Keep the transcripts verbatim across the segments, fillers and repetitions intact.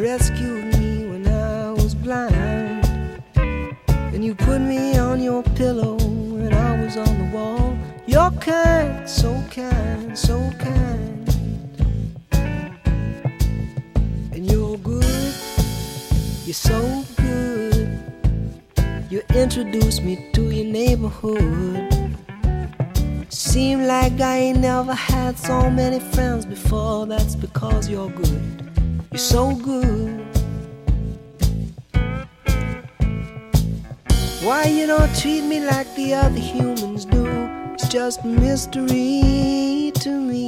rescued me when I was blind. And you put me on your pillow when I was on the wall. You're kind, so kind, so kind. And you're good, you're so good. You introduced me to your neighborhood. Seem like I ain't never had so many friends before. That's because you're good, you're so good. Why you don't treat me like the other humans do, it's just a mystery to me.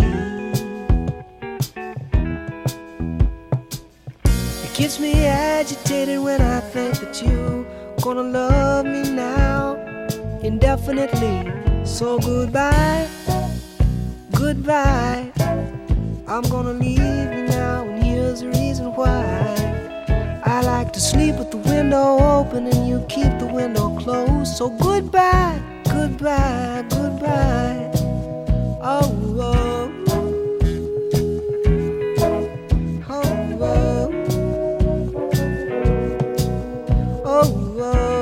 It keeps me agitated when I think that you gonna love me now indefinitely. So goodbye, goodbye. I'm gonna leave you now, and here's the reason why. I like to sleep with the window open and you keep the window closed. So goodbye, goodbye, goodbye. Oh, oh, oh, oh, oh, oh.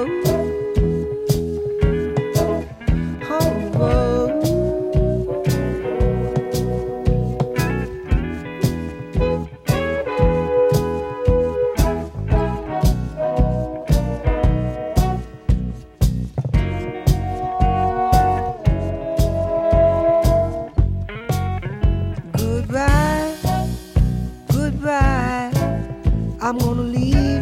I'm gonna leave